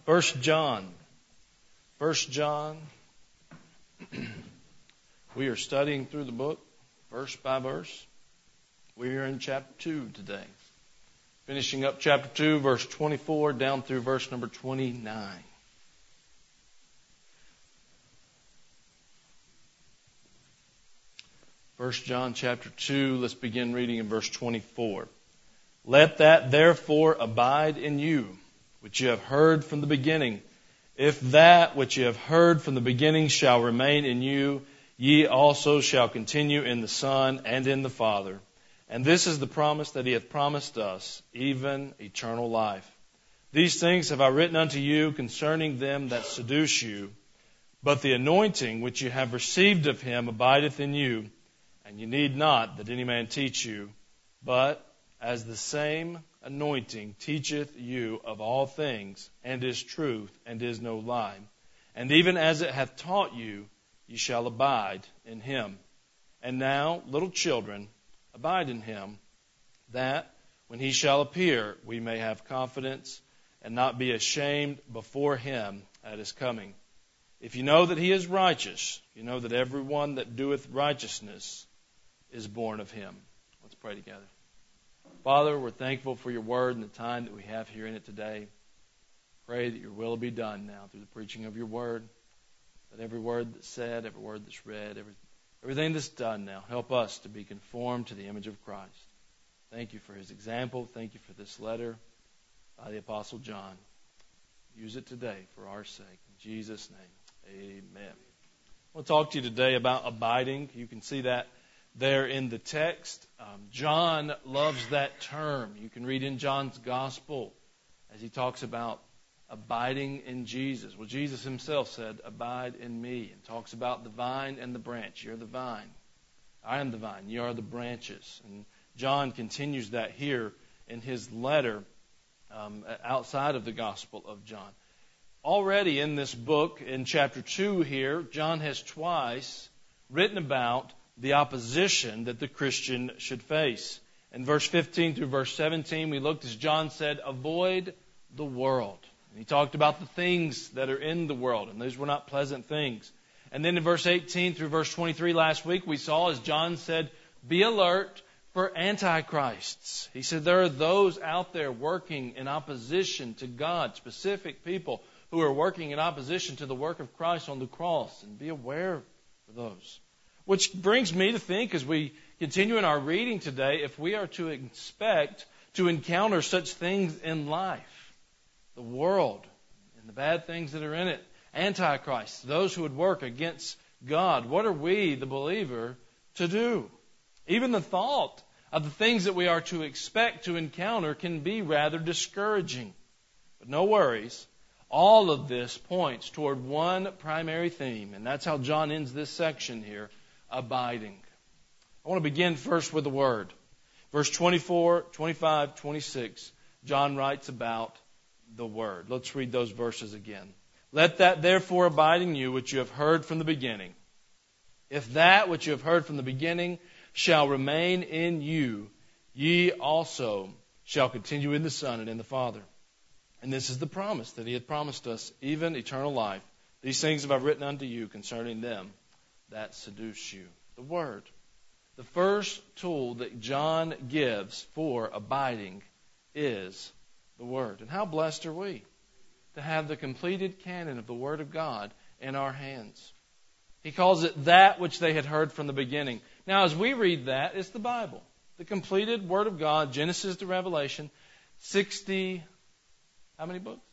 First John. We are studying through the book, verse by verse. We are in chapter 2 today. Finishing up chapter 2, verse 24, down through verse number 29. First John chapter 2, let's begin reading in verse 24. Let that therefore abide in you, which you have heard from the beginning. If that which you have heard from the beginning shall remain in you, ye also shall continue in the Son and in the Father. And this is the promise that he hath promised us, even eternal life. These things have I written unto you concerning them that seduce you. But the anointing which you have received of him abideth in you, and you need not that any man teach you. But as the same anointing teacheth you of all things, and is truth, and is no lie. And even as it hath taught you, ye shall abide in him. And now, little children, abide in him, that when he shall appear, we may have confidence, and not be ashamed before him at his coming. If you know that he is righteous, you know that every one that doeth righteousness is born of him. Let's pray together. Father, we're thankful for your word and the time that we have here in it today. Pray that your will be done now through the preaching of your word. That every word that's said, every word that's read, everything that's done now, help us to be conformed to the image of Christ. Thank you for his example. Thank you for this letter by the Apostle John. Use it today for our sake. In Jesus' name, amen. I want to talk to you today about abiding. You can see that there in the text. John loves that term. You can read in John's gospel as he talks about abiding in Jesus. Well, Jesus himself said, abide in me, and talks about the vine and the branch. You're the vine. I am the vine. You are the branches. And John continues that here in his letter outside of the Gospel of John. Already in this book, in chapter 2 here, John has twice written about the opposition that the Christian should face. In verse 15 through verse 17, we looked, as John said, avoid the world. And he talked about the things that are in the world, and those were not pleasant things. And then in verse 18 through verse 23 last week, we saw, as John said, be alert for antichrists. He said there are those out there working in opposition to God, specific people who are working in opposition to the work of Christ on the cross, and be aware of those. Which brings me to think, as we continue in our reading today, if we are to expect to encounter such things in life, the world and the bad things that are in it, antichrists, those who would work against God, what are we, the believer, to do? Even the thought of the things that we are to expect to encounter can be rather discouraging. But no worries. All of this points toward one primary theme, and that's how John ends this section here. Abiding. I want to begin first with the word. Verse 24, 25, 26, John writes about the word. Let's read those verses again. Let that therefore abide in you which you have heard from the beginning. If that which you have heard from the beginning shall remain in you, ye also shall continue in the Son and in the Father. And this is the promise that he had promised us, even eternal life. These things have I written unto you concerning them that seduce you. The Word. The first tool that John gives for abiding is the Word. And how blessed are we to have the completed canon of the Word of God in our hands. He calls it that which they had heard from the beginning. Now, as we read that, it's the Bible. The completed Word of God, Genesis to Revelation, 60, how many books?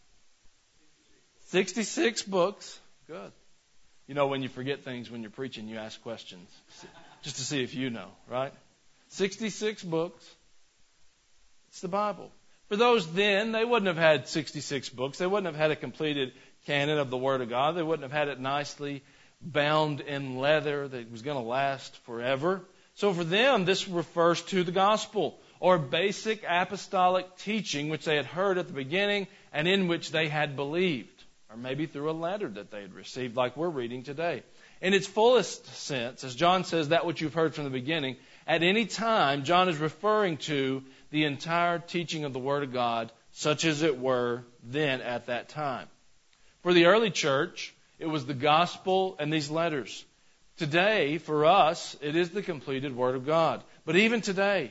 66 books. Good. You know, when you forget things when you're preaching, you ask questions just to see if you know, right? 66 books. It's the Bible. For those then, they wouldn't have had 66 books. They wouldn't have had a completed canon of the Word of God. They wouldn't have had it nicely bound in leather that was going to last forever. So for them, this refers to the gospel, or basic apostolic teaching which they had heard at the beginning and in which they had believed. Or maybe through a letter that they had received, like we're reading today. In its fullest sense, as John says, that which you've heard from the beginning, at any time, John is referring to the entire teaching of the Word of God such as it were then at that time. For the early church, it was the gospel and these letters. Today, for us, it is the completed Word of God. But even today,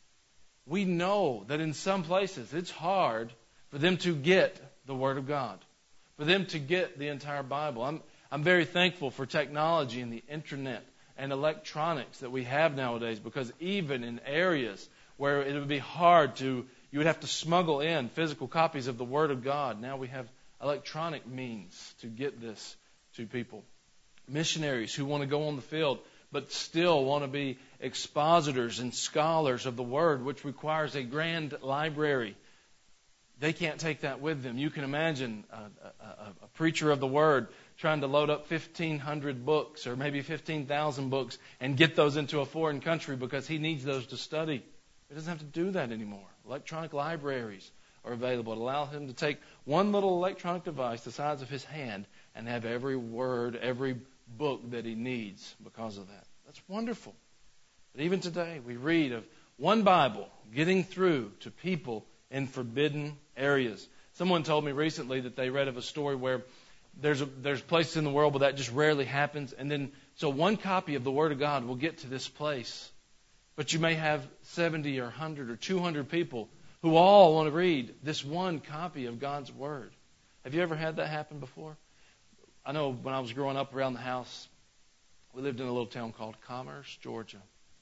we know that in some places it's hard for them to get the Word of God, for them to get the entire Bible. I'm very thankful for technology and the internet and electronics that we have nowadays, because even in areas where it would be hard to, you would have to smuggle in physical copies of the Word of God, now we have electronic means to get this to people. Missionaries who want to go on the field but still want to be expositors and scholars of the Word, which requires a grand library. They can't take that with them. You can imagine a preacher of the Word trying to load up 1,500 books or maybe 15,000 books and get those into a foreign country because he needs those to study. He doesn't have to do that anymore. Electronic libraries are available to allow him to take one little electronic device the size of his hand and have every word, every book that he needs because of that. That's wonderful. But even today, we read of one Bible getting through to people in forbidden areas. Someone told me recently that they read of a story where there's places in the world where that just rarely happens, and then so one copy of the Word of God will get to this place, but you may have 70 or 100 or 200 people who all want to read this one copy of God's Word. Have you ever had that happen before? I know when I was growing up around the house, we lived in a little town called Commerce, Georgia.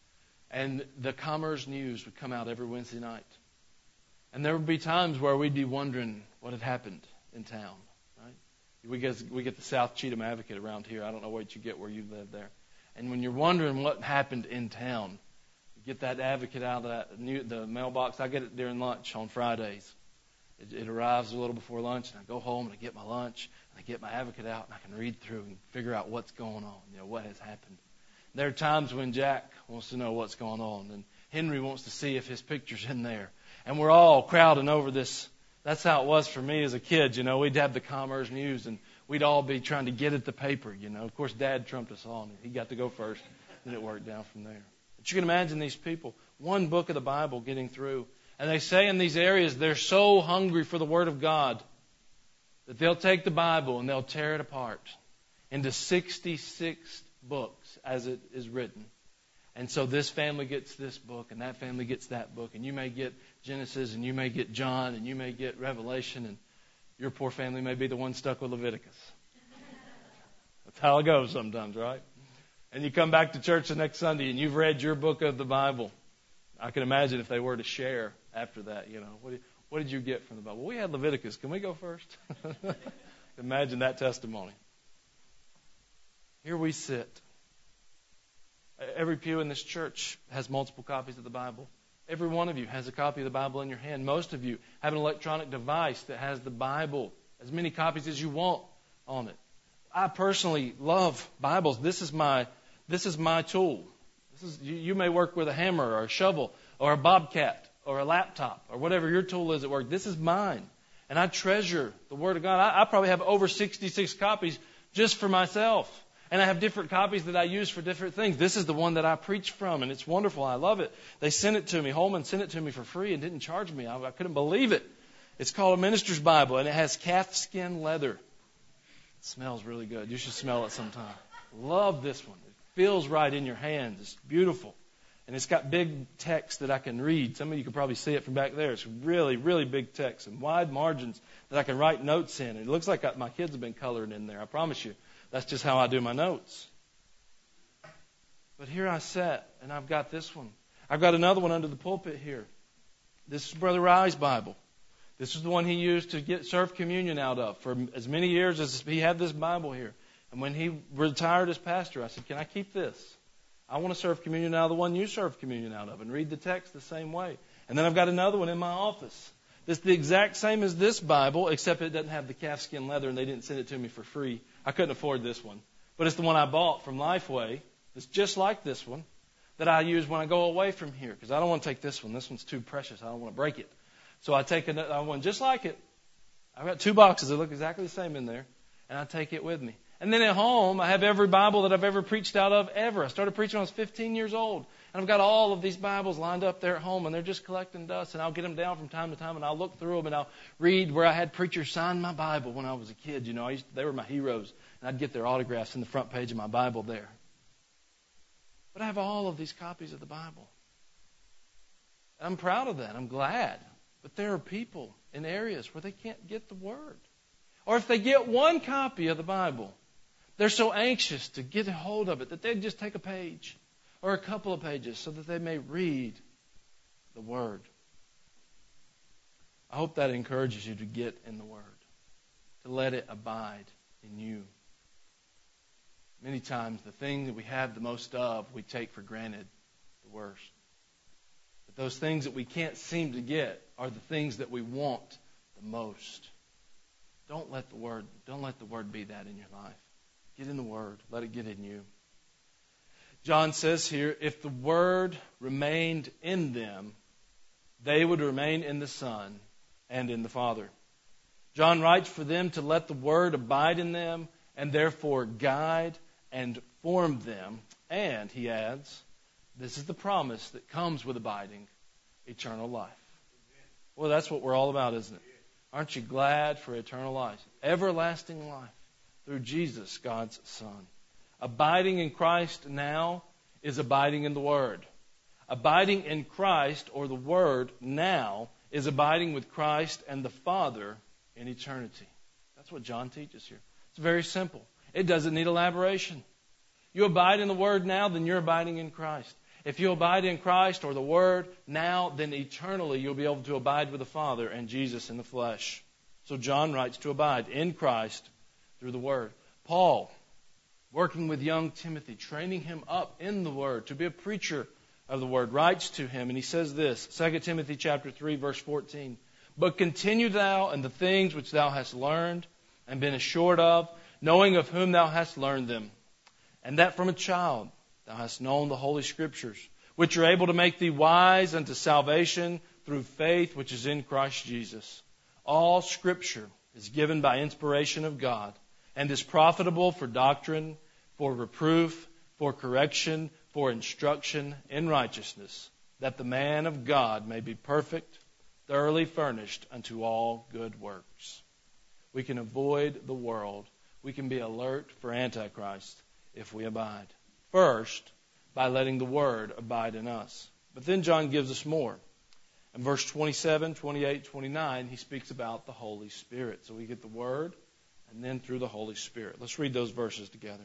And the Commerce News would come out every Wednesday night. And there would be times where we'd be wondering what had happened in town. Right? We get the South Cheatham Advocate around here. I don't know what you get where you live there. And when you're wondering what happened in town, you get that Advocate out of the mailbox. I get it during lunch on Fridays. It arrives a little before lunch, and I go home and I get my lunch, and I get my Advocate out, and I can read through and figure out what's going on, what has happened. There are times when Jack wants to know what's going on, and Henry wants to see if his picture's in there. And we're all crowding over this. That's how it was for me as a kid. We'd have the Commerce News, and we'd all be trying to get at the paper. Of course, Dad trumped us all, and he got to go first, and it worked down from there. But you can imagine these people, one book of the Bible getting through. And they say in these areas they're so hungry for the Word of God that they'll take the Bible and they'll tear it apart into 66 books as it is written. And so this family gets this book and that family gets that book. And you may get Genesis and you may get John and you may get Revelation. And your poor family may be the one stuck with Leviticus. That's how it goes sometimes, right? And you come back to church the next Sunday and you've read your book of the Bible. I can imagine if they were to share after that, what did you get from the Bible? Well, we had Leviticus. Can we go first? Imagine that testimony. Here we sit. Every pew in this church has multiple copies of the Bible. Every one of you has a copy of the Bible in your hand. Most of you have an electronic device that has the Bible, as many copies as you want on it. I personally love Bibles. This is my tool. You may work with a hammer or a shovel or a bobcat or a laptop or whatever your tool is at work. This is mine. And I treasure the Word of God. I probably have over 66 copies just for myself. And I have different copies that I use for different things. This is the one that I preach from, and it's wonderful. I love it. They sent it to me. Holman sent it to me for free and didn't charge me. I couldn't believe it. It's called a Minister's Bible, and it has calfskin leather. It smells really good. You should smell it sometime. Love this one. Feels right in your hands. It's beautiful. And it's got big text that I can read. Some of you can probably see it from back there. It's really, really big text and wide margins that I can write notes in. It looks like my kids have been coloring in there. I promise you. That's just how I do my notes. But here I sat, and I've got this one. I've got another one under the pulpit here. This is Brother Rye's Bible. This is the one he used to serve communion out of for as many years as he had this Bible here. And when he retired as pastor, I said, can I keep this? I want to serve communion out of the one you serve communion out of and read the text the same way. And then I've got another one in my office. It's the exact same as this Bible, except it doesn't have the calfskin leather, and they didn't send it to me for free. I couldn't afford this one. But it's the one I bought from Lifeway. It's just like this one that I use when I go away from here, because I don't want to take this one. This one's too precious. I don't want to break it. So I take another one just like it. I've got 2 boxes that look exactly the same in there, and I take it with me. And then at home, I have every Bible that I've ever preached out of ever. I started preaching when I was 15 years old. And I've got all of these Bibles lined up there at home, and they're just collecting dust. And I'll get them down from time to time, and I'll look through them, and I'll read where I had preachers sign my Bible when I was a kid. You know, they were my heroes, and I'd get their autographs in the front page of my Bible there. But I have all of these copies of the Bible. And I'm proud of that. I'm glad. But there are people in areas where they can't get the Word. Or if they get one copy of the Bible, they're so anxious to get a hold of it that they just take a page or a couple of pages so that they may read the Word. I hope that encourages you to get in the Word, to let it abide in you. Many times the thing that we have the most of, we take for granted the worst. But those things that we can't seem to get are the things that we want the most. Don't let the Word be that in your life. Get in the Word. Let it get in you. John says here, if the Word remained in them, they would remain in the Son and in the Father. John writes for them to let the Word abide in them and therefore guide and form them. And, he adds, this is the promise that comes with abiding, eternal life. Well, that's what we're all about, isn't it? Aren't you glad for eternal life? Everlasting life through Jesus, God's Son. Abiding in Christ now is abiding in the Word. Abiding in Christ, or the Word, now is abiding with Christ and the Father in eternity. That's what John teaches here. It's very simple. It doesn't need elaboration. You abide in the Word now, then you're abiding in Christ. If you abide in Christ or the Word now, then eternally you'll be able to abide with the Father and Jesus in the flesh. So John writes to abide in Christ through the Word. Paul, working with young Timothy, training him up in the Word to be a preacher of the Word, writes to him, and he says this, 2 Timothy chapter 3, verse 14, but continue thou in the things which thou hast learned and been assured of, knowing of whom thou hast learned them, and that from a child thou hast known the Holy Scriptures, which are able to make thee wise unto salvation through faith which is in Christ Jesus. All Scripture is given by inspiration of God, and is profitable for doctrine, for reproof, for correction, for instruction in righteousness, that the man of God may be perfect, thoroughly furnished unto all good works. We can avoid the world. We can be alert for Antichrist if we abide. First, by letting the Word abide in us. But then John gives us more. In verse 27, 28, 29, he speaks about the Holy Spirit. So we get the Word, and then through the Holy Spirit. Let's read those verses together.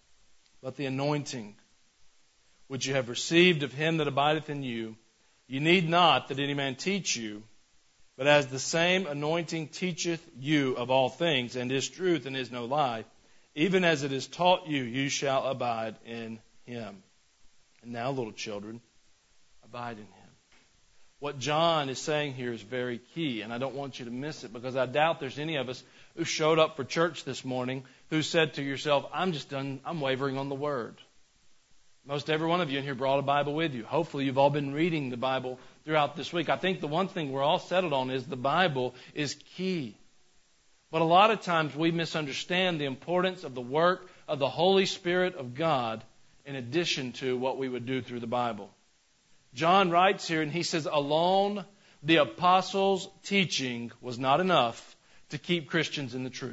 But the anointing which you have received of him that abideth in you, you need not that any man teach you, but as the same anointing teacheth you of all things, and is truth and is no lie, even as it is taught you, you shall abide in him. And now, little children, abide in him. What John is saying here is very key, and I don't want you to miss it, because I doubt there's any of us who showed up for church this morning who said to yourself, I'm wavering on the Word. Most every one of you in here brought a Bible with you. Hopefully you've all been reading the Bible throughout this week. I think the one thing we're all settled on is the Bible is key. But a lot of times we misunderstand the importance of the work of the Holy Spirit of God in addition to what we would do through the Bible. John writes here and he says, alone the apostles' teaching was not enough to keep Christians in the truth.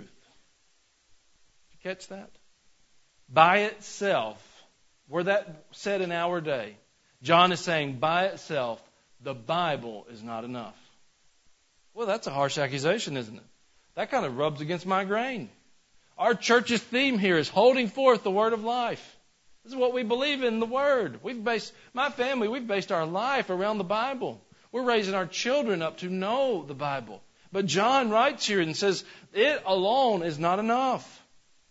Did you catch that? By itself, were that said in our day, John is saying by itself, the Bible is not enough. Well, that's a harsh accusation, isn't it? That kind of rubs against my grain. Our church's theme here is holding forth the Word of life. This is what we believe in, the Word. We've based our life around the Bible. We're raising our children up to know the Bible. But John writes here and says, it alone is not enough.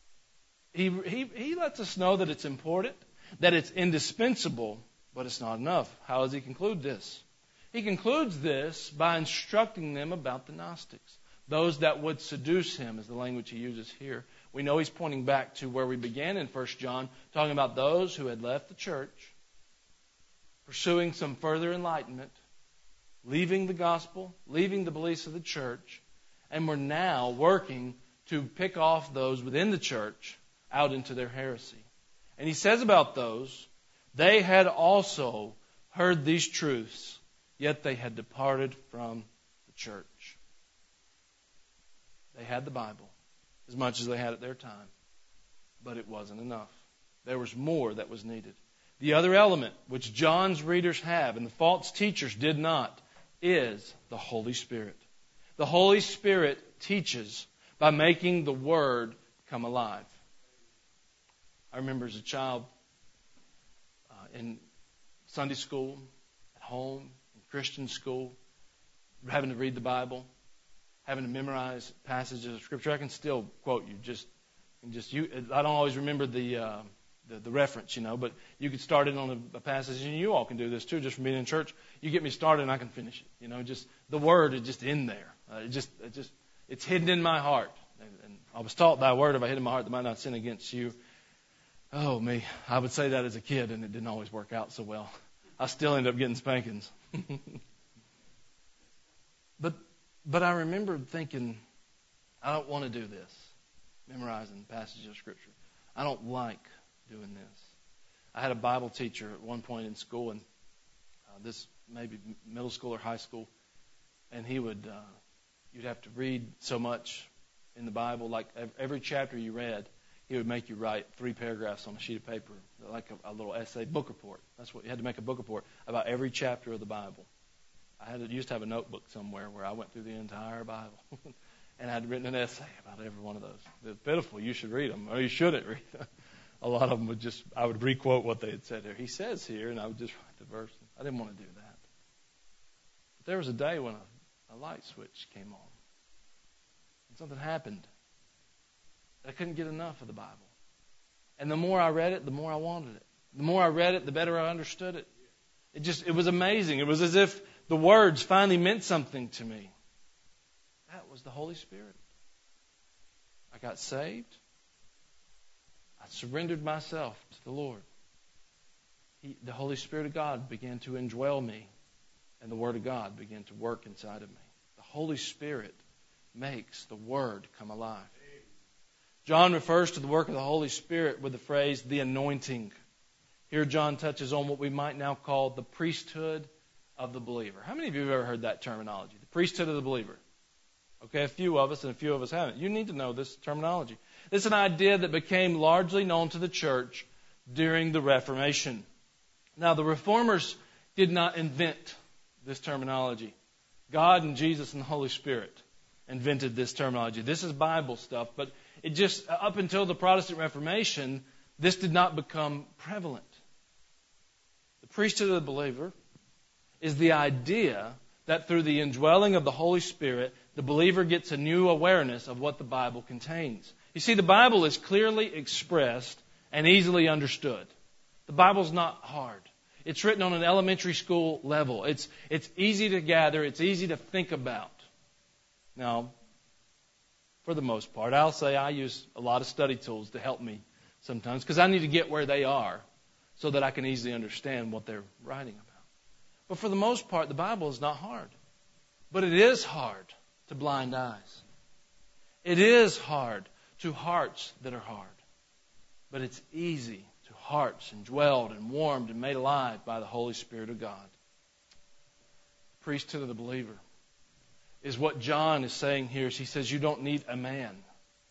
He lets us know that it's important, that it's indispensable, but it's not enough. How does he conclude this? He concludes this by instructing them about the Gnostics. Those that would seduce him is the language he uses here. We know he's pointing back to where we began in 1 John, talking about those who had left the church, pursuing some further enlightenment, leaving the gospel, leaving the beliefs of the church, and were now working to pick off those within the church out into their heresy. And he says about those They had also heard these truths, yet they had departed from the church. They had the Bible as much as they had at their time, but it wasn't enough. There was more that was needed. The other element, which John's readers have and the false teachers did not, is the Holy Spirit. The Holy Spirit teaches by making the Word come alive. I remember as a child in Sunday school, at home, in Christian school, having to read the Bible, having to memorize passages of Scripture. I can still quote you. I don't always remember the reference, but you could start it on a passage, and you all can do this too, just from being in church. You get me started, and I can finish it. Just the Word is just in there. It's hidden in my heart. And I was taught, "Thy word have I hid in my heart that I might not sin against you." Oh, me. I would say that as a kid, and it didn't always work out so well. I still end up getting spankings. But I remember thinking, I don't want to do this, memorizing passages of Scripture. I don't like doing this. I had a Bible teacher at one point in school, and this maybe middle school or high school, and he would, you'd have to read so much in the Bible, like every chapter you read, he would make you write 3 paragraphs on a sheet of paper, like a little essay, book report. That's what you had to make, a book report about every chapter of the Bible. I used to have a notebook somewhere where I went through the entire Bible, and I'd written an essay about every one of those. They're pitiful. You should read them, or you shouldn't read them. A lot of them I would requote what they had said there. He says here, and I would just write the verse. I didn't want to do that. But there was a day when a light switch came on, and something happened. I couldn't get enough of the Bible. And the more I read it, the more I wanted it. The more I read it, the better I understood it. It was amazing. It was as if the words finally meant something to me. That was the Holy Spirit. I got saved. I surrendered myself to the Lord. The Holy Spirit of God began to indwell me, and the Word of God began to work inside of me. The Holy Spirit makes the Word come alive. John refers to the work of the Holy Spirit with the phrase, the anointing. Here John touches on what we might now call the priesthood of the believer. How many of you have ever heard that terminology? The priesthood of the believer. Okay, a few of us, and a few of us haven't. You need to know this terminology. It's an idea that became largely known to the church during the Reformation. Now, the Reformers did not invent this terminology. God and Jesus and the Holy Spirit invented this terminology. This is Bible stuff, but it just, up until the Protestant Reformation, this did not become prevalent. The priesthood of the believer is the idea that through the indwelling of the Holy Spirit, the believer gets a new awareness of what the Bible contains. You see, the Bible is clearly expressed and easily understood. The Bible's not hard. It's written on an elementary school level. It's easy to gather. It's easy to think about. Now, for the most part, I'll say I use a lot of study tools to help me sometimes because I need to get where they are so that I can easily understand what they're writing about. But for the most part, the Bible is not hard. But it is hard to blind eyes. It is hard to hearts that are hard. But it's easy to hearts indwelled and warmed and made alive by the Holy Spirit of God. The priesthood of the believer is what John is saying here. He says you don't need a man. Did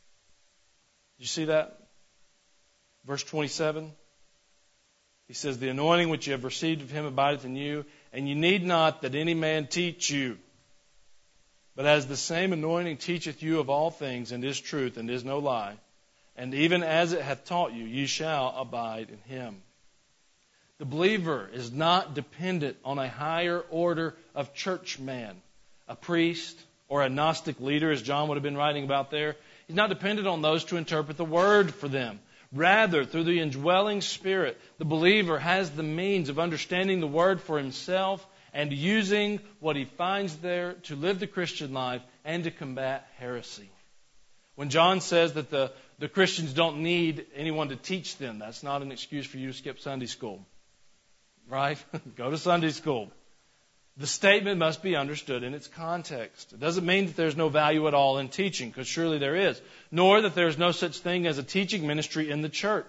you see that? Verse 27. He says, the anointing which you have received of him abideth in you, and you need not that any man teach you. But as the same anointing teacheth you of all things, and is truth, and is no lie, and even as it hath taught you, ye shall abide in him. The believer is not dependent on a higher order of churchman, a priest, or a Gnostic leader, as John would have been writing about there. He's not dependent on those to interpret the Word for them. Rather, through the indwelling Spirit, the believer has the means of understanding the Word for himself and using what he finds there to live the Christian life and to combat heresy. When John says that the Christians don't need anyone to teach them, that's not an excuse for you to skip Sunday school. Right? Go to Sunday school. The statement must be understood in its context. It doesn't mean that there's no value at all in teaching, because surely there is. Nor that there's no such thing as a teaching ministry in the church.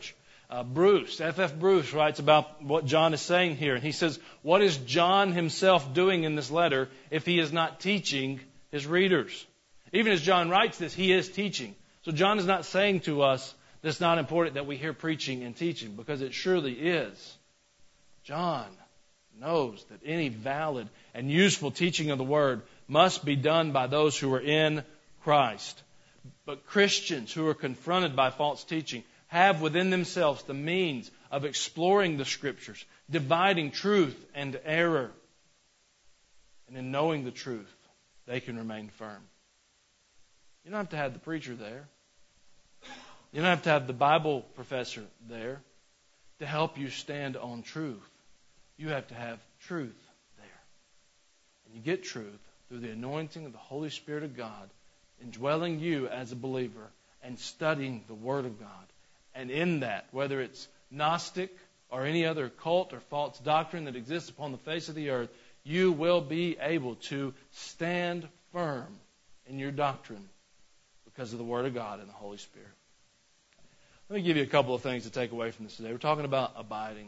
Bruce, F.F. Bruce, writes about what John is saying here. And he says, what is John himself doing in this letter if he is not teaching his readers? Even as John writes this, he is teaching. So John is not saying to us that it's not important that we hear preaching and teaching, because it surely is. John knows that any valid and useful teaching of the Word must be done by those who are in Christ. But Christians who are confronted by false teaching have within themselves the means of exploring the Scriptures, dividing truth and error. And in knowing the truth, they can remain firm. You don't have to have the preacher there. You don't have to have the Bible professor there to help you stand on truth. You have to have truth there. And you get truth through the anointing of the Holy Spirit of God, indwelling you as a believer and studying the Word of God. And in that, whether it's Gnostic or any other cult or false doctrine that exists upon the face of the earth, you will be able to stand firm in your doctrine because of the Word of God and the Holy Spirit. Let me give you a couple of things to take away from this today. We're talking about abiding.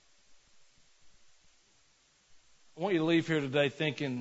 I want you to leave here today thinking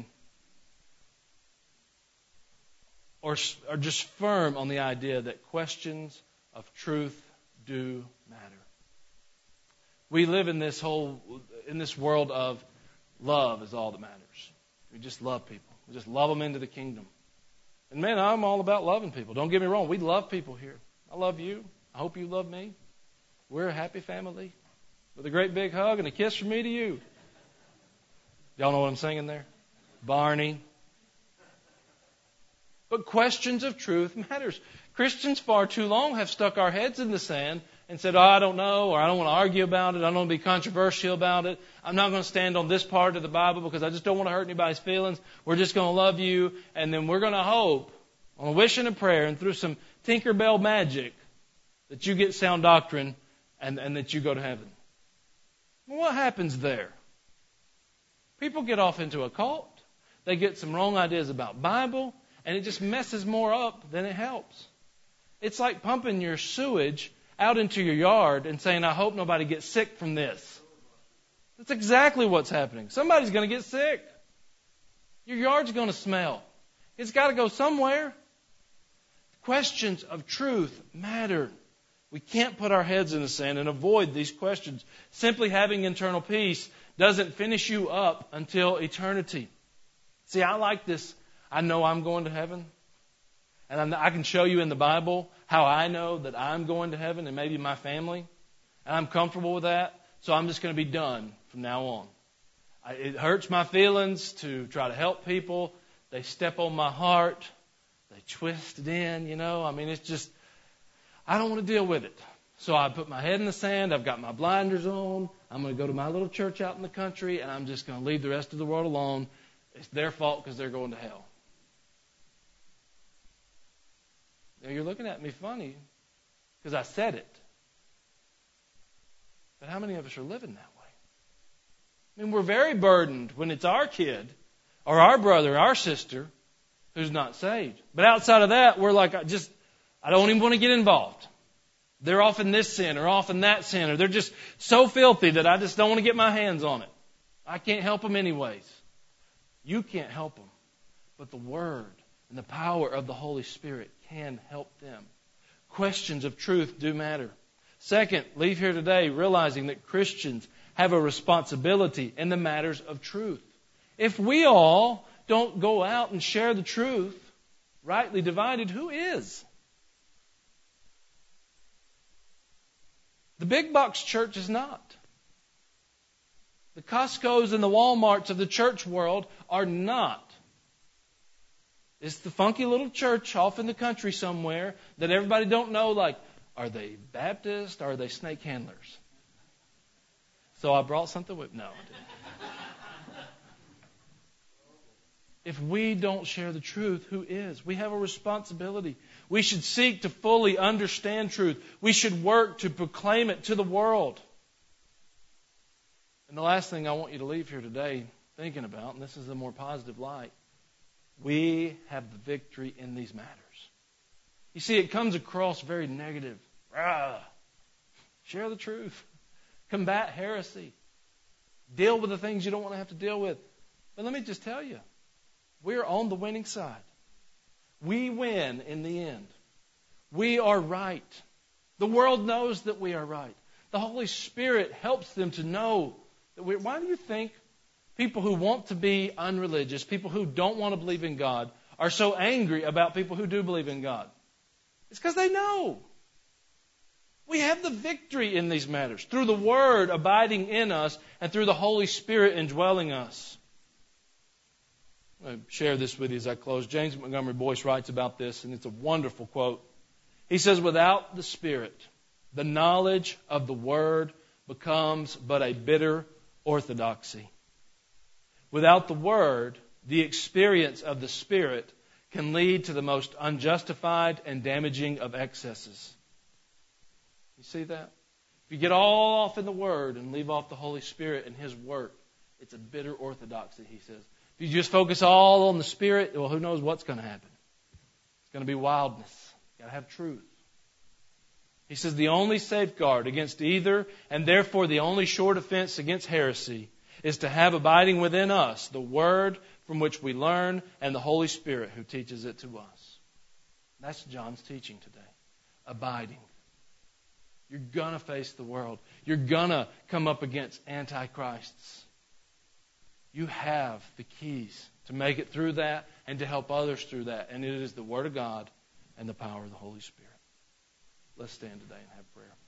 or just firm on the idea that questions of truth do matter. We live in this world of love is all that matters. We just love people. We just love them into the kingdom. And man, I'm all about loving people. Don't get me wrong. We love people here. I love you. I hope you love me. We're a happy family with a great big hug and a kiss from me to you. Y'all know what I'm singing there? Barney. But questions of truth matters. Christians far too long have stuck our heads in the sand and said, I don't know, or I don't want to argue about it. I don't want to be controversial about it. I'm not going to stand on this part of the Bible because I just don't want to hurt anybody's feelings. We're just going to love you, and then we're going to hope on a wish and a prayer and through some Tinkerbell magic that you get sound doctrine and that you go to heaven. Well, what happens there? People get off into a cult. They get some wrong ideas about Bible, and it just messes more up than it helps. It's like pumping your sewage out into your yard and saying, I hope nobody gets sick from this. That's exactly what's happening. Somebody's going to get sick. Your yard's going to smell. It's got to go somewhere. Questions of truth matter. We can't put our heads in the sand and avoid these questions. Simply having internal peace doesn't finish you up until eternity. See, I like this. I know I'm going to heaven. And I can show you in the Bible how I know that I'm going to heaven and maybe my family. And I'm comfortable with that. So I'm just going to be done from now on. It hurts my feelings to try to help people. They step on my heart. They twist it in, it's just, I don't want to deal with it. So I put my head in the sand. I've got my blinders on. I'm going to go to my little church out in the country, and I'm just going to leave the rest of the world alone. It's their fault because they're going to hell. Now, you're looking at me funny because I said it. But how many of us are living that way? We're very burdened when it's our kid or our brother, our sister who's not saved. But outside of that, we're like, I don't even want to get involved. They're off in this sin or off in that sin, or they're just so filthy that I just don't want to get my hands on it. I can't help them anyways. You can't help them. But the Word and the power of the Holy Spirit can help them. Questions of truth do matter. Second, leave here today realizing that Christians have a responsibility in the matters of truth. If we all don't go out and share the truth, rightly divided, who is? The big box church is not. The Costco's and the Walmarts of the church world are not. It's the funky little church off in the country somewhere that everybody don't know, like, are they Baptist or are they snake handlers? So I brought something with... No, I didn't. If we don't share the truth, who is? We have a responsibility. We should seek to fully understand truth. We should work to proclaim it to the world. And the last thing I want you to leave here today thinking about, and this is a more positive light, we have the victory in these matters. You see, it comes across very negative. Share the truth. Combat heresy. Deal with the things you don't want to have to deal with. But let me just tell you, we're on the winning side. We win in the end. We are right. The world knows that we are right. The Holy Spirit helps them to know that we're... Why do you think people who want to be unreligious, people who don't want to believe in God, are so angry about people who do believe in God? It's because they know. We have the victory in these matters through the Word abiding in us and through the Holy Spirit indwelling us. I'll share this with you as I close. James Montgomery Boyce writes about this, and it's a wonderful quote. He says, without the Spirit, the knowledge of the Word becomes but a bitter orthodoxy. Without the Word, the experience of the Spirit can lead to the most unjustified and damaging of excesses. You see that? If you get all off in the Word and leave off the Holy Spirit and His work, it's a bitter orthodoxy, he says. If you just focus all on the Spirit, well, who knows what's going to happen? It's going to be wildness. You've got to have truth. He says the only safeguard against either, and therefore the only sure defense against heresy, is to have abiding within us the Word from which we learn and the Holy Spirit who teaches it to us. That's John's teaching today. Abiding. You're going to face the world. You're going to come up against antichrists. You have the keys to make it through that and to help others through that. And it is the Word of God and the power of the Holy Spirit. Let's stand today and have prayer.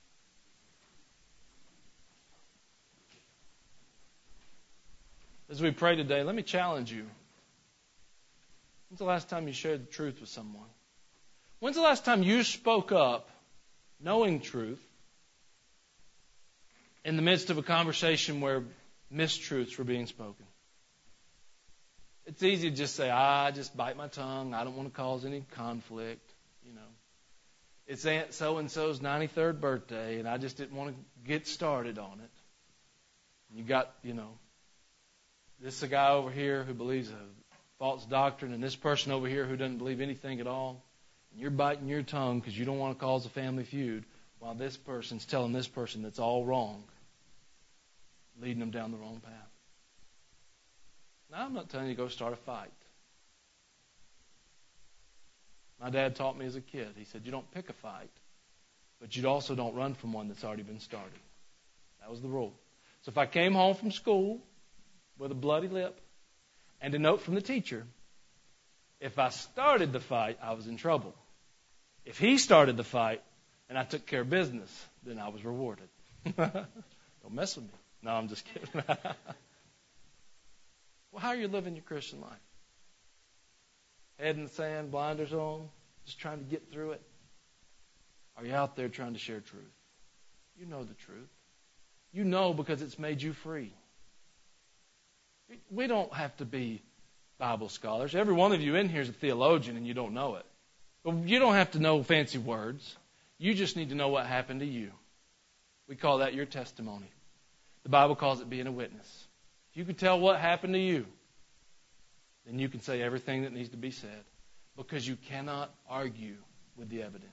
As we pray today, let me challenge you. When's the last time you shared the truth with someone? When's the last time you spoke up knowing truth in the midst of a conversation where mistruths were being spoken? It's easy to just say, I just bite my tongue. I don't want to cause any conflict. You know, it's Aunt so-and-so's 93rd birthday, and I just didn't want to get started on it. You got, this is a guy over here who believes a false doctrine, and this person over here who doesn't believe anything at all. And you're biting your tongue because you don't want to cause a family feud, while this person's telling this person that's all wrong, leading them down the wrong path. Now, I'm not telling you to go start a fight. My dad taught me as a kid. He said, you don't pick a fight, but you also don't run from one that's already been started. That was the rule. So if I came home from school with a bloody lip and a note from the teacher, if I started the fight, I was in trouble. If he started the fight and I took care of business, then I was rewarded. Don't mess with me. No, I'm just kidding. Well, how are you living your Christian life? Head in the sand, blinders on, just trying to get through it? Are you out there trying to share truth? You know the truth. You know because it's made you free. We don't have to be Bible scholars. Every one of you in here is a theologian and you don't know it. But you don't have to know fancy words. You just need to know what happened to you. We call that your testimony. The Bible calls it being a witness. If you can tell what happened to you, then you can say everything that needs to be said, because you cannot argue with the evidence.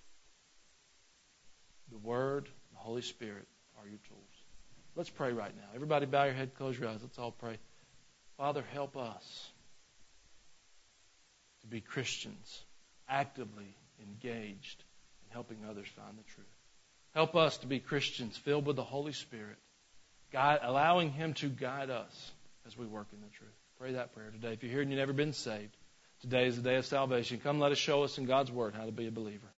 The Word, the Holy Spirit are your tools. Let's pray right now. Everybody bow your head, close your eyes. Let's all pray. Father, help us to be Christians, actively engaged in helping others find the truth. Help us to be Christians filled with the Holy Spirit, allowing Him to guide us as we work in the truth. Pray that prayer today. If you're here and you've never been saved, today is the day of salvation. Come let us show us in God's Word how to be a believer.